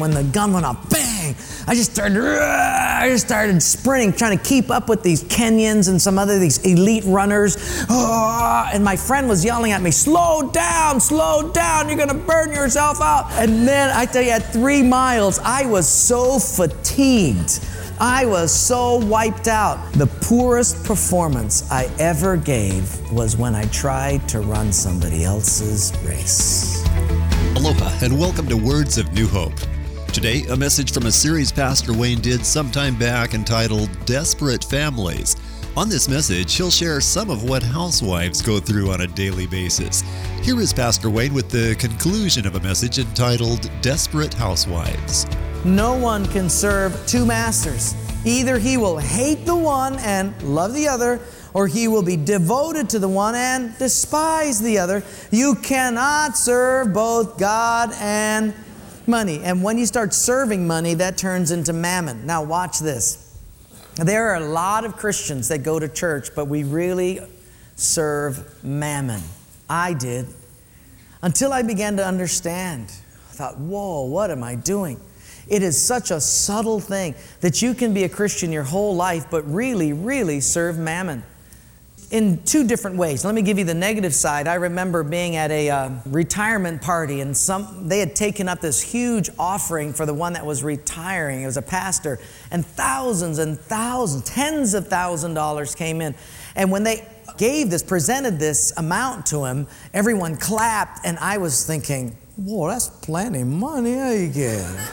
when the gun went off, bang, I just started sprinting, trying to keep up with these Kenyans and some other, these elite runners. And my friend was yelling at me, slow down, you're going to burn yourself out. And then I tell you, at 3 miles, I was so fatigued. I was so wiped out. The poorest performance I ever gave was when I tried to run somebody else's race. Aloha and welcome to Words of New Hope. Today, a message from a series Pastor Wayne did sometime back entitled Desperate Families. On this message, he'll share some of what housewives go through on a daily basis. Here is Pastor Wayne with the conclusion of a message entitled Desperate Housewives. No one can serve two masters. Either he will hate the one and love the other, or he will be devoted to the one and despise the other. You cannot serve both God and money. And when you start serving money, that turns into mammon. Now watch this. There are a lot of Christians that go to church, but we really serve mammon. I did. Until I began to understand. I thought, whoa, what am I doing? It is such a subtle thing that you can be a Christian your whole life, but really serve mammon in two different ways. Let me give you the negative side. I remember being at a retirement party, and they had taken up this huge offering for the one that was retiring. It was a pastor, and thousands and thousands, tens of $1,000s came in. And when they presented this amount to him, everyone clapped, and I was thinking, whoa, that's plenty of money I get.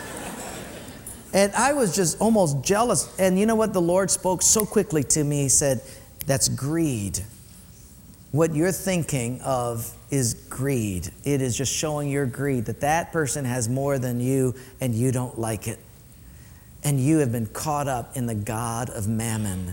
And I was just almost jealous. And you know what? The Lord spoke so quickly to me. He said, that's greed. What you're thinking of is greed. It is just showing your greed, that person has more than you and you don't like it. And you have been caught up in the god of mammon.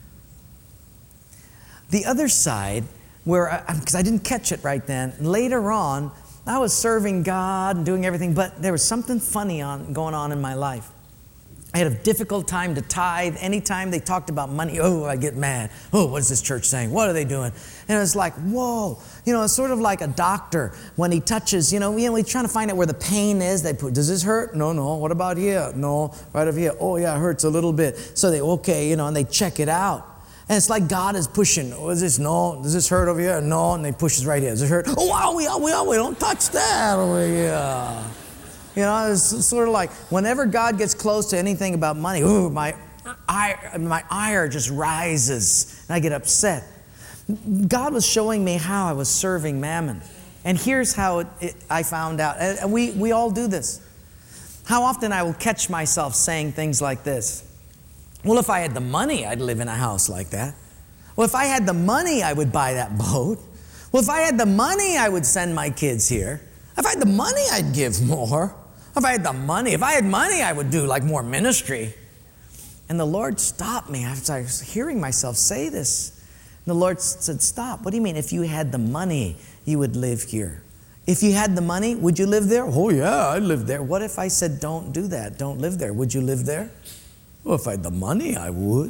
The other side, because I didn't catch it right then, later on, I was serving God and doing everything, but there was something funny going on in my life. I had a difficult time to tithe. Anytime they talked about money, I get mad. What is this church saying? What are they doing? And it's like, whoa. It's sort of like a doctor when he touches, he's trying to find out where the pain is. Does this hurt? No. What about here? No. Right over here. Oh, yeah, it hurts a little bit. So and they check it out. And it's like God is pushing. Is this? No. Does this hurt over here? No. And they pushes right here. Does it hurt? Oh, wow, we don't touch that over here. It's sort of like whenever God gets close to anything about money, my ire just rises and I get upset. God was showing me how I was serving mammon. And here's how I found out. And we all do this. How often I will catch myself saying things like this. Well, if I had the money, I'd live in a house like that. Well, if I had the money, I would buy that boat. Well, if I had the money, I would send my kids here. If I had the money, I'd give more. If I had money, I would do more ministry. And the Lord stopped me after I was hearing myself say this. And the Lord said, stop. What do you mean? If you had the money, you would live here. If you had the money, would you live there? Oh yeah, I'd live there. What if I said, don't do that, don't live there? Would you live there? Well, if I had the money, I would.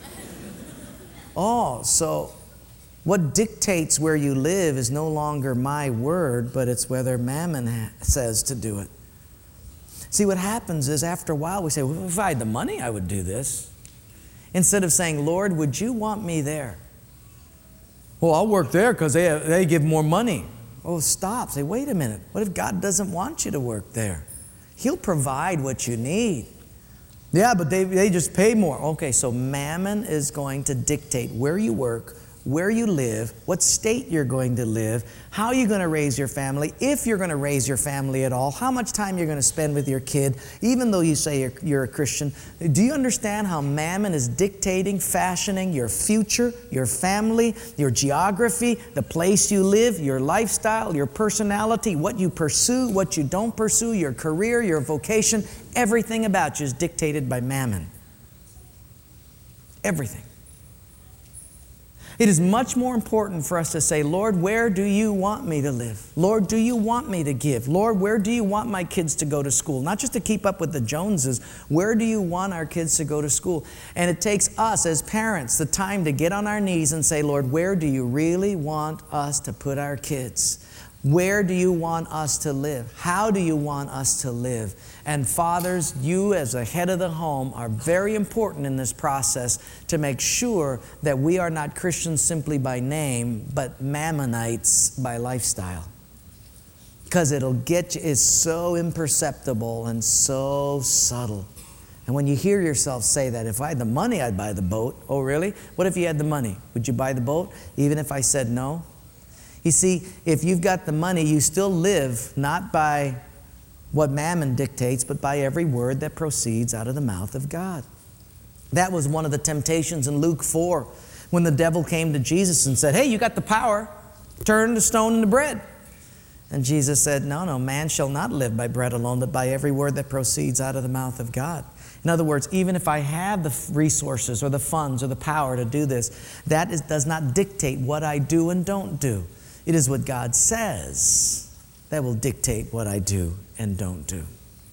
So what dictates where you live is no longer my word, but it's whether mammon says to do it. See, what happens is after a while we say, well, if I had the money, I would do this. Instead of saying, Lord, would you want me there? Well, I'll work there because they give more money. Oh, stop. Say, wait a minute. What if God doesn't want you to work there? He'll provide what you need. Yeah, but they just pay more. Okay, so mammon is going to dictate where you work, where you live, what state you're going to live, how you're going to raise your family, if you're going to raise your family at all, how much time you're going to spend with your kid, even though you say you're a Christian. Do you understand how mammon is dictating, fashioning your future, your family, your geography, the place you live, your lifestyle, your personality, what you pursue, what you don't pursue, your career, your vocation? Everything about you is dictated by mammon. Everything. It is much more important for us to say, Lord, where do you want me to live? Lord, do you want me to give? Lord, where do you want my kids to go to school? Not just to keep up with the Joneses. Where do you want our kids to go to school? And it takes us as parents the time to get on our knees and say, Lord, where do you really want us to put our kids? Where do you want us to live? How do you want us to live? And fathers, you as the head of the home are very important in this process to make sure that we are not Christians simply by name, but Mammonites by lifestyle. Because it'll get you, it's so imperceptible and so subtle. And when you hear yourself say that, if I had the money, I'd buy the boat. Oh, really? What if you had the money? Would you buy the boat, even if I said no? You see, if you've got the money, you still live not by what mammon dictates, but by every word that proceeds out of the mouth of God. That was one of the temptations in Luke 4, when the devil came to Jesus and said, hey, you got the power, turn the stone into bread. And Jesus said, no, man shall not live by bread alone, but by every word that proceeds out of the mouth of God. In other words, even if I have the resources or the funds or the power to do this, does not dictate what I do and don't do. It is what God says that will dictate what I do and don't do.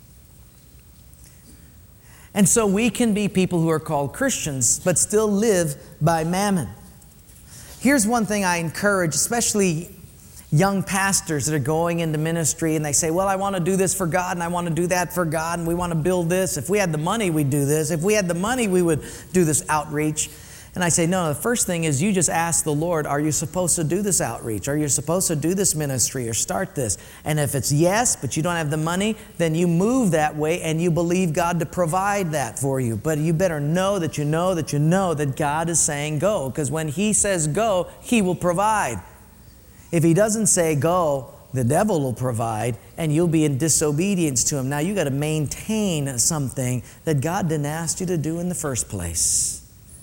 And so we can be people who are called Christians, but still live by mammon. Here's one thing I encourage, especially young pastors that are going into ministry and they say, well, I want to do this for God and I want to do that for God and we want to build this. If we had the money, we'd do this. If we had the money, we would do this outreach. And I say, no, the first thing is you just ask the Lord, are you supposed to do this outreach? Are you supposed to do this ministry or start this? And if it's yes, but you don't have the money, then you move that way and you believe God to provide that for you. But you better know that you know that you know that God is saying go, because when He says go, He will provide. If He doesn't say go, the devil will provide and you'll be in disobedience to Him. Now you got to maintain something that God didn't ask you to do in the first place.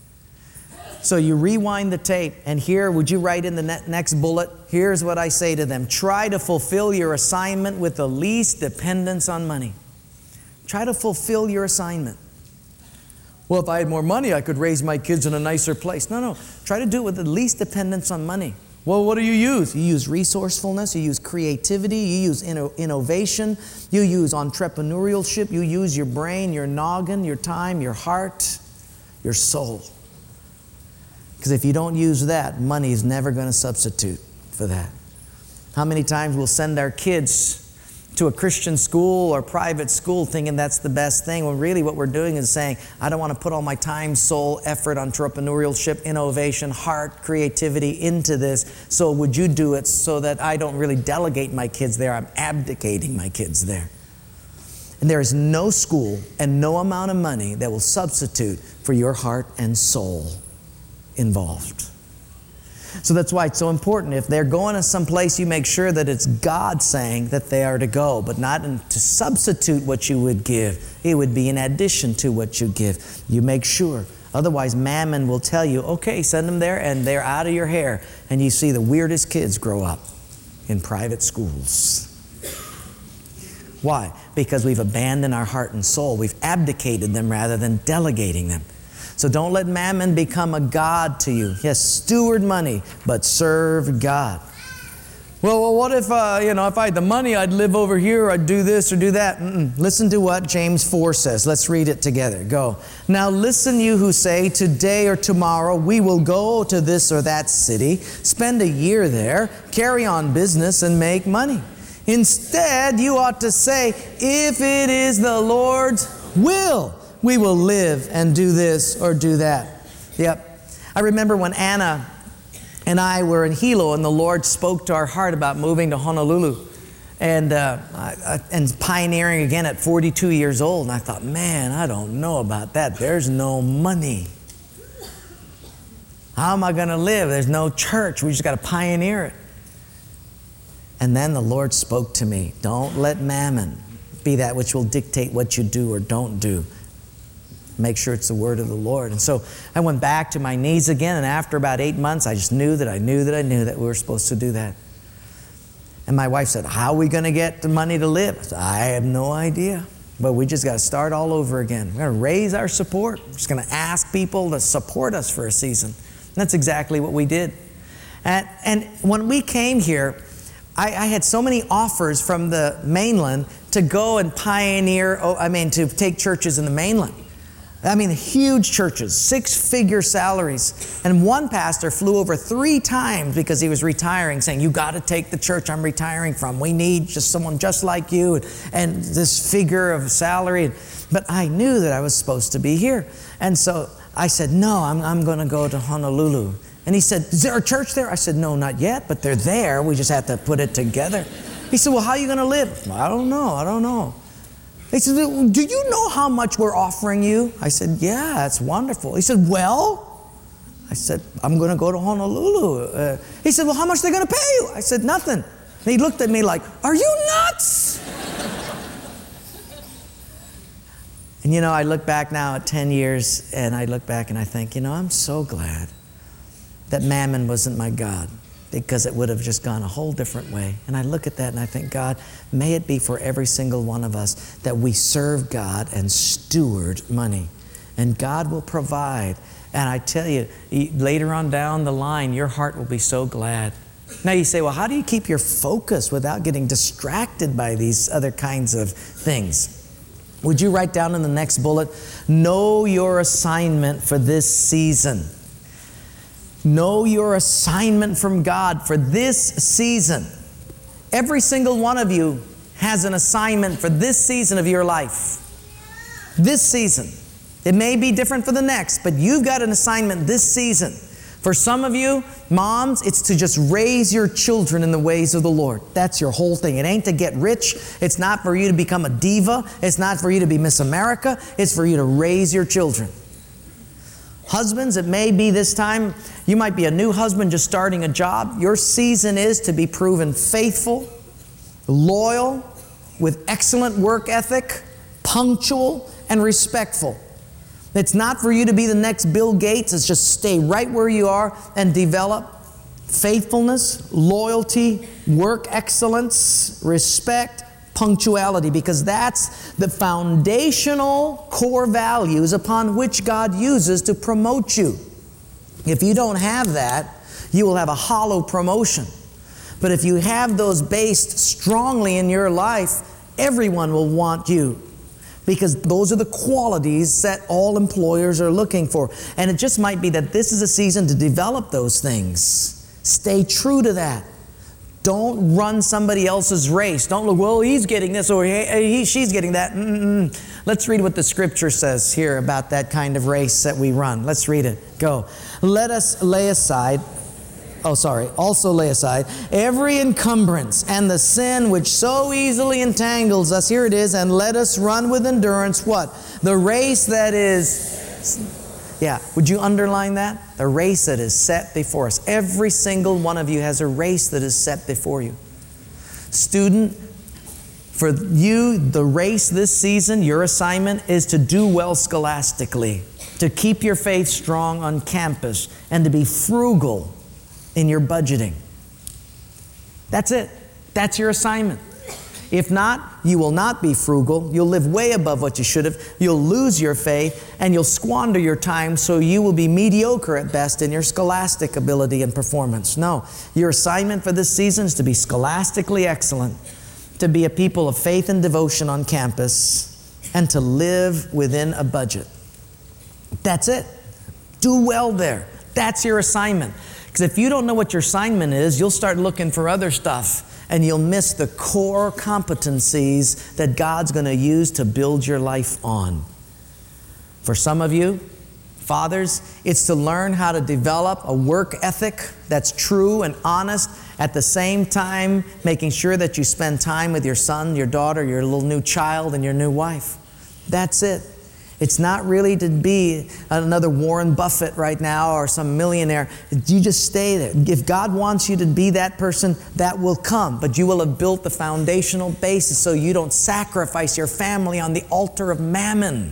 So you rewind the tape, and here, would you write in the next bullet? Here's what I say to them. Try to fulfill your assignment with the least dependence on money. Try to fulfill your assignment. Well, if I had more money, I could raise my kids in a nicer place. No. Try to do it with the least dependence on money. Well, what do you use? You use resourcefulness, you use creativity, you use innovation, you use entrepreneurship, you use your brain, your noggin, your time, your heart, your soul. Because if you don't use that, money is never going to substitute for that. How many times we'll send our kids to a Christian school or private school thinking that's the best thing, when really what we're doing is saying, I don't want to put all my time, soul, effort, entrepreneurship, innovation, heart, creativity into this, so would you do it so that I don't really delegate my kids there, I'm abdicating my kids there. And there is no school and no amount of money that will substitute for your heart and soul involved. So that's why it's so important. If they're going to some place, you make sure that it's God saying that they are to go, but not to substitute what you would give. It would be in addition to what you give. You make sure. Otherwise, mammon will tell you, okay, send them there, and they're out of your hair. And you see the weirdest kids grow up in private schools. Why? Because we've abandoned our heart and soul. We've abdicated them rather than delegating them. So don't let mammon become a god to you. Yes, steward money, but serve God. Well, what if, if I had the money, I'd live over here, or I'd do this or do that. Listen to what James 4 says. Let's read it together. Go. Now listen, you who say, today or tomorrow we will go to this or that city, spend a year there, carry on business, and make money. Instead, you ought to say, if it is the Lord's will, we will live and do this or do that. Yep. I remember when Anna and I were in Hilo and the Lord spoke to our heart about moving to Honolulu and pioneering again at 42 years old. And I thought, man, I don't know about that. There's no money. How am I going to live? There's no church. We just got to pioneer it. And then the Lord spoke to me. Don't let mammon be that which will dictate what you do or don't do. Make sure it's the word of the Lord. And so I went back to my knees again, and after about 8 months, I just knew that we were supposed to do that. And my wife said, how are we going to get the money to live? I said, I have no idea, but we just got to start all over again. We're going to raise our support. We're just going to ask people to support us for a season. And that's exactly what we did. And when we came here, I had so many offers from the mainland to go and pioneer, to take churches in the mainland. I mean, huge churches, 6-figure salaries. And one pastor flew over 3 times because he was retiring, saying, you got to take the church I'm retiring from. We need just someone just like you and this figure of salary. But I knew that I was supposed to be here. And so I said, no, I'm going to go to Honolulu. And he said, is there a church there? I said, no, not yet, but they're there. We just have to put it together. He said, well, how are you going to live? Well, I don't know. He said, do you know how much we're offering you? I said, yeah, that's wonderful. He said, well? I said, I'm going to go to Honolulu. He said, well, how much are they going to pay you? I said, nothing. And he looked at me like, are you nuts? And I look back now at 10 years, and I look back and I think, I'm so glad that mammon wasn't my God, because it would have just gone a whole different way. And I look at that and I think, God, may it be for every single one of us that we serve God and steward money. And God will provide. And I tell you, later on down the line, your heart will be so glad. Now you say, well, how do you keep your focus without getting distracted by these other kinds of things? Would you write down in the next bullet, know your assignment for this season. Know your assignment from God for this season. Every single one of you has an assignment for this season of your life. This season. It may be different for the next, but you've got an assignment this season. For some of you, moms, it's to just raise your children in the ways of the Lord. That's your whole thing. It ain't to get rich. It's not for you to become a diva. It's not for you to be Miss America. It's for you to raise your children. Husbands, it may be this time, you might be a new husband just starting a job. Your season is to be proven faithful, loyal, with excellent work ethic, punctual, and respectful. It's not for you to be the next Bill Gates. It's just stay right where you are and develop faithfulness, loyalty, work excellence, respect, punctuality, because that's the foundational core values upon which God uses to promote you. If you don't have that, you will have a hollow promotion. But if you have those based strongly in your life, everyone will want you, because those are the qualities that all employers are looking for. And it just might be that this is a season to develop those things. Stay true to that. Don't run somebody else's race. Don't look, well, he's getting this or she's getting that. Let's read what the Scripture says here about that kind of race that we run. Let's read it. Go. Let us also lay aside every encumbrance and the sin which so easily entangles us. Here it is. And let us run with endurance what? The race that is... Yeah, would you underline that? The race that is set before us. Every single one of you has a race that is set before you. Student, for you, the race this season, your assignment is to do well scholastically, to keep your faith strong on campus, and to be frugal in your budgeting. That's it. That's your assignment. If not, you will not be frugal. You'll live way above what you should have. You'll lose your faith, and you'll squander your time, so you will be mediocre at best in your scholastic ability and performance. No, your assignment for this season is to be scholastically excellent, to be a people of faith and devotion on campus, and to live within a budget. That's it. Do well there. That's your assignment. Because if you don't know what your assignment is, you'll start looking for other stuff. And you'll miss the core competencies that God's going to use to build your life on. For some of you, fathers, it's to learn how to develop a work ethic that's true and honest, at the same time making sure that you spend time with your son, your daughter, your little new child, and your new wife. That's it. It's not really to be another Warren Buffett right now or some millionaire. You just stay there. If God wants you to be that person, that will come. But you will have built the foundational basis so you don't sacrifice your family on the altar of mammon.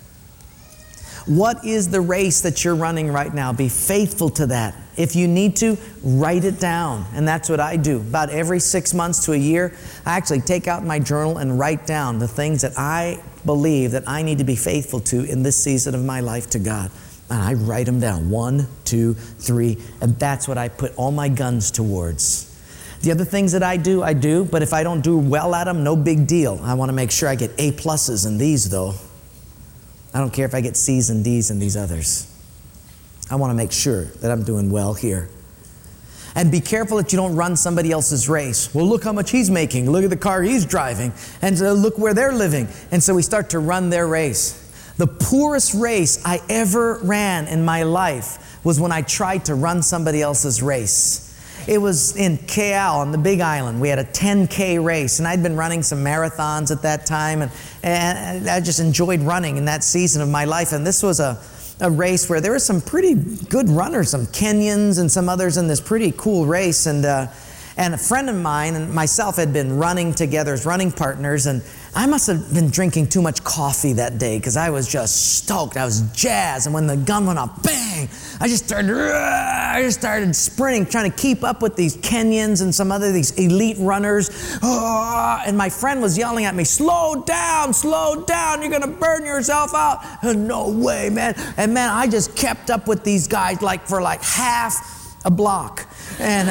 What is the race that you're running right now? Be faithful to that. If you need to, write it down. And that's what I do. About every 6 months to a year, I actually take out my journal and write down the things that I believe that I need to be faithful to in this season of my life to God. And I write them down. 1, 2, 3. And that's what I put all my guns towards. The other things that I do. But if I don't do well at them, no big deal. I want to make sure I get A+ in these, though. I don't care if I get C's and D's in these others. I want to make sure that I'm doing well here. And be careful that you don't run somebody else's race. Well, look how much he's making. Look at the car he's driving. And look where they're living. And so we start to run their race. The poorest race I ever ran in my life was when I tried to run somebody else's race. It was in KL on the Big Island. We had a 10K race, and I'd been running some marathons at that time, and I just enjoyed running in that season of my life. And this was a race where there were some pretty good runners, some Kenyans and some others in this pretty cool race. And a friend of mine and myself had been running together as running partners, and I must have been drinking too much coffee that day because I was just stoked. I was jazzed, and when the gun went off, bang! I just started sprinting, trying to keep up with these Kenyans and some other these elite runners. And my friend was yelling at me, slow down, you're gonna burn yourself out. No way, man. And man, I just kept up with these guys for half a block. And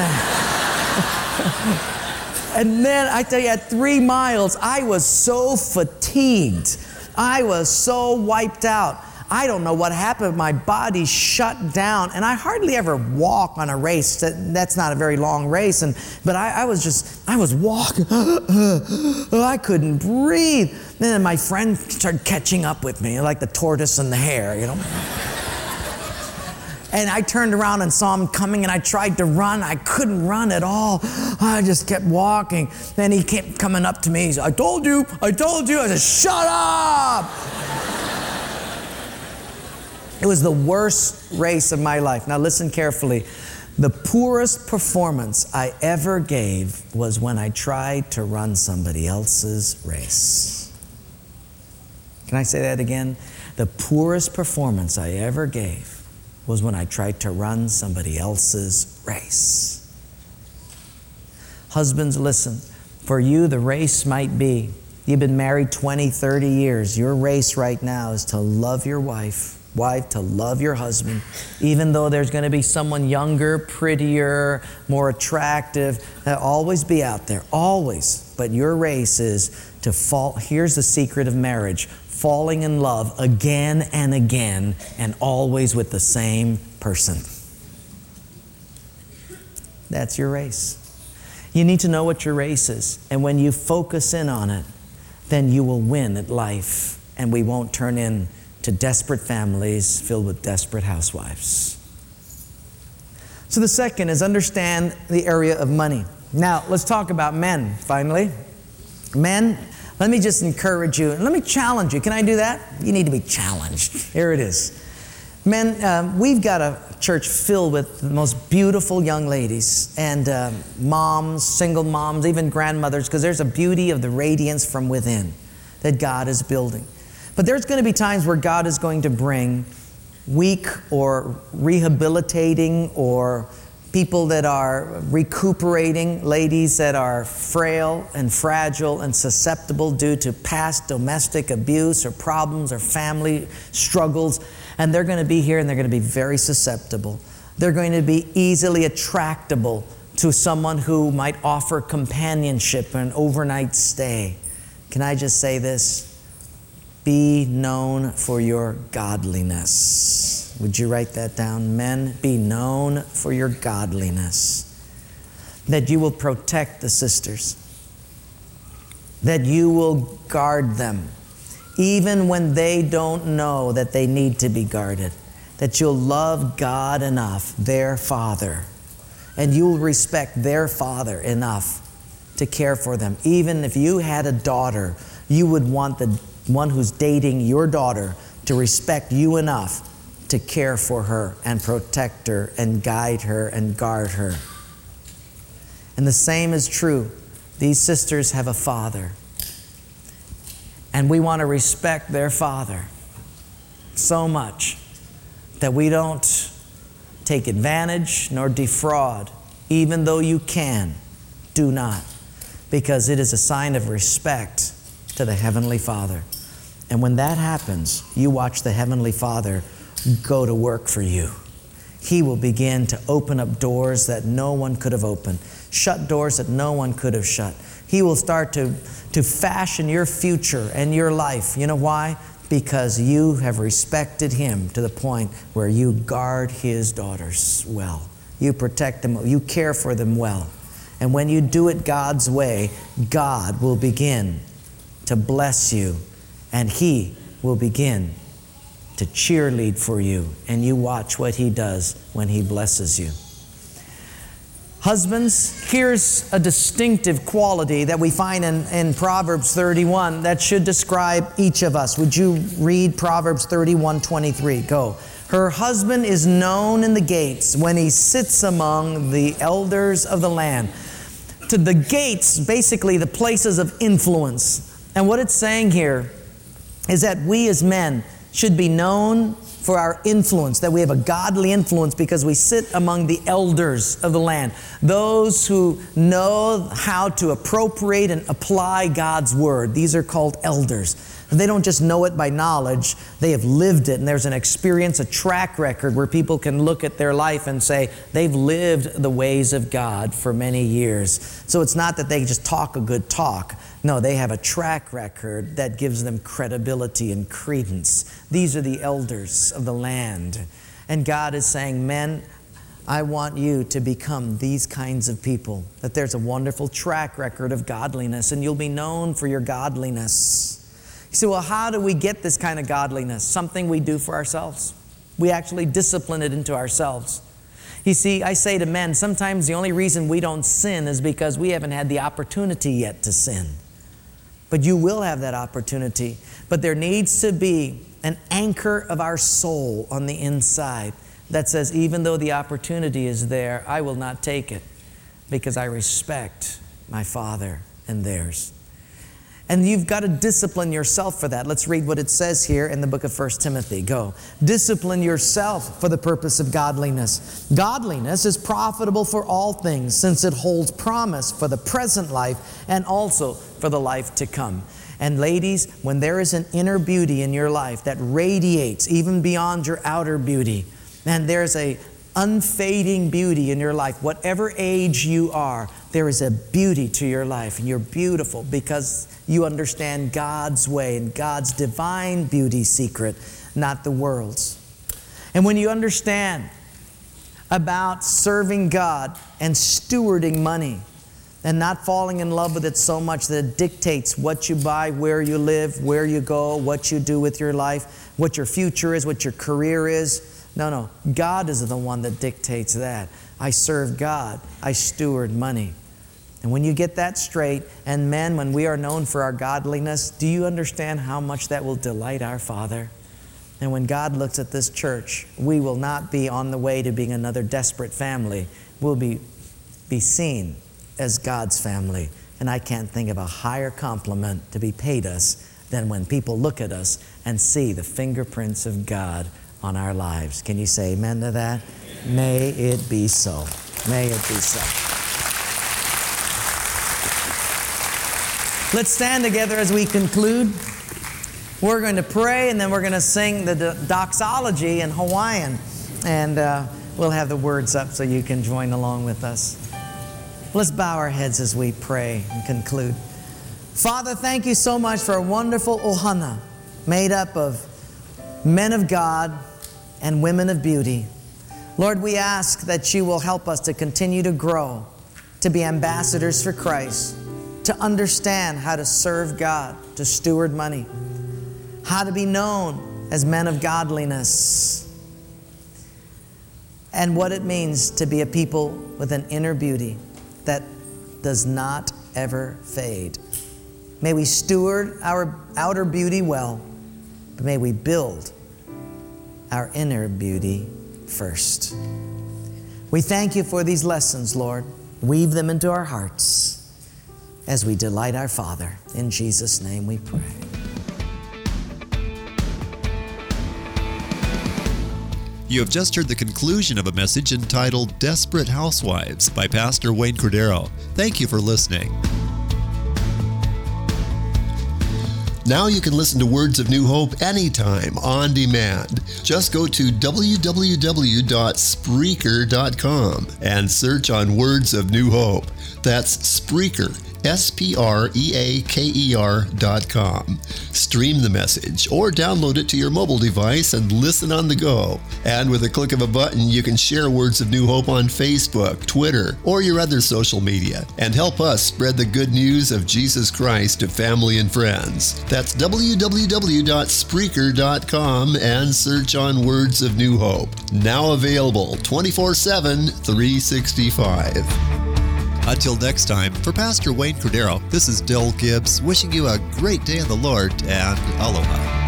and then I tell you, at 3 miles, I was so fatigued. I was so wiped out. I don't know what happened. My body shut down, and I hardly ever walk on a race. That's not a very long race, but I was walking. I couldn't breathe. Then my friend started catching up with me, like the tortoise and the hare, And I turned around and saw him coming, and I tried to run. I couldn't run at all. I just kept walking. Then he kept coming up to me. He said, I told you. I said, shut up! It was the worst race of my life. Now listen carefully. The poorest performance I ever gave was when I tried to run somebody else's race. Can I say that again? The poorest performance I ever gave was when I tried to run somebody else's race. Husbands, listen. For you, the race might be, you've been married 20, 30 years. Your race right now is to love your wife to love your husband, even though there's going to be someone younger, prettier, more attractive. That'll always be out there, always. But your race is to fall. Here's the secret of marriage: falling in love again and again, and always with the same person. That's your race. You need to know what your race is, and when you focus in on it, then you will win at life, and we won't turn into desperate families filled with desperate housewives. So the second is understand the area of money. Now, let's talk about men, finally. Men, let me just encourage you, and let me challenge you. Can I do that? You need to be challenged. Here it is. Men, we've got a church filled with the most beautiful young ladies, and moms, single moms, even grandmothers, because there's a beauty of the radiance from within that God is building. But there's going to be times where God is going to bring weak or rehabilitating or people that are recuperating, ladies that are frail and fragile and susceptible due to past domestic abuse or problems or family struggles. And they're going to be here and they're going to be very susceptible. They're going to be easily attractable to someone who might offer companionship or an overnight stay. Can I just say this? Be known for your godliness. Would you write that down? Men, be known for your godliness. That you will protect the sisters. That you will guard them, even when they don't know that they need to be guarded. That you'll love God enough, their Father, and you'll respect their father enough to care for them. Even if you had a daughter, you would want the one who's dating your daughter to respect you enough to care for her and protect her and guide her and guard her. And the same is true. These sisters have a father, and we want to respect their father so much that we don't take advantage nor defraud. Even though you can, do not, because it is a sign of respect to the Heavenly Father. And when that happens, you watch the Heavenly Father go to work for you. He will begin to open up doors that no one could have opened, shut doors that no one could have shut. He will start to fashion your future and your life. You know why? because you have respected him to the point where you guard his daughters well. You protect them, you care for them well. And when you do it God's way, God will begin to bless you, and he will begin to cheerlead for you, and you watch what he does when he blesses you. Husbands, here's a distinctive quality that we find in Proverbs 31 that should describe each of us. Would you read Proverbs 31:23? Go. Her husband is known in the gates when he sits among the elders of the land. To the gates, basically the places of influence. And what it's saying here is that we as men should be known for our influence, that we have a godly influence because we sit among the elders of the land, those who know how to appropriate and apply God's word. These are called elders. They don't just know it by knowledge, they have lived it, and there's an experience, a track record where people can look at their life and say they've lived the ways of God for many years. So it's not that they just talk a good talk. No, they have a track record that gives them credibility and credence. These are the elders of the land. And God is saying, men, I want you to become these kinds of people, that there's a wonderful track record of godliness, and you'll be known for your godliness. You say, well, how do we get this kind of godliness? Something we do for ourselves. We actually discipline it into ourselves. You see, I say to men, sometimes the only reason we don't sin is because we haven't had the opportunity yet to sin. But you will have that opportunity. But there needs to be an anchor of our soul on the inside that says, even though the opportunity is there, I will not take it because I respect my Father and theirs. And you've got to discipline yourself for that. Let's read what it says here in the book of 1 Timothy. Go. Discipline yourself for the purpose of godliness. Godliness is profitable for all things, since it holds promise for the present life and also for the life to come. And ladies, when there is an inner beauty in your life that radiates even beyond your outer beauty, and there's a unfading beauty in your life, whatever age you are, there is a beauty to your life, and you're beautiful because you understand God's way and God's divine beauty secret, not the world's. And when you understand about serving God and stewarding money and not falling in love with it so much that it dictates what you buy, where you live, where you go, what you do with your life, what your future is, what your career is. No, God is the one that dictates that. I serve God. I steward money. And when you get that straight, and men, when we are known for our godliness, do you understand how much that will delight our Father? And when God looks at this church, we will not be on the way to being another desperate family. We'll be seen as God's family. And I can't think of a higher compliment to be paid us than when people look at us and see the fingerprints of God on our lives. Can you say amen to that? May it be so. May it be so. Let's stand together as we conclude. We're going to pray, and then we're going to sing the doxology in Hawaiian. And we'll have the words up so you can join along with us. Let's bow our heads as we pray and conclude. Father, thank you so much for a wonderful ohana made up of men of God and women of beauty. Lord, we ask that you will help us to continue to grow, to be ambassadors for Christ, to understand how to serve God, to steward money, how to be known as men of godliness, and what it means to be a people with an inner beauty that does not ever fade. May we steward our outer beauty well, but may we build our inner beauty first. We thank you for these lessons, Lord. Weave them into our hearts as we delight our Father. In Jesus' name we pray. You have just heard the conclusion of a message entitled Desperate Housewives by Pastor Wayne Cordero. Thank you for listening. Now you can listen to Words of New Hope anytime, on demand. Just go to www.spreaker.com and search on Words of New Hope. That's Spreaker, SPREAKER.com. Stream the message or download it to your mobile device and listen on the go. And with a click of a button, you can share Words of New Hope on Facebook, Twitter, or your other social media and help us spread the good news of Jesus Christ to family and friends. That's www.Spreaker.com and search on Words of New Hope. Now available 24/7, 365. Until next time, for Pastor Wayne Cordeiro, this is Del Gibbs wishing you a great day in the Lord and aloha.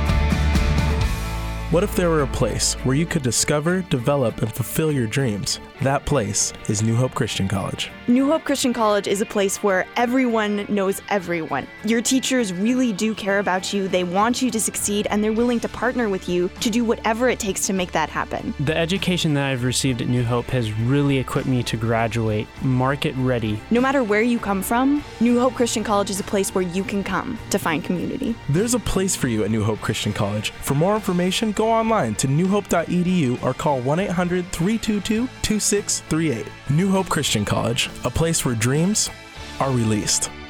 What if there were a place where you could discover, develop, and fulfill your dreams? That place is New Hope Christian College. New Hope Christian College is a place where everyone knows everyone. Your teachers really do care about you, they want you to succeed, and they're willing to partner with you to do whatever it takes to make that happen. The education that I've received at New Hope has really equipped me to graduate market ready. No matter where you come from, New Hope Christian College is a place where you can come to find community. There's a place for you at New Hope Christian College. For more information, go online to newhope.edu or call 1-800-322-2638. New Hope Christian College, a place where dreams are released.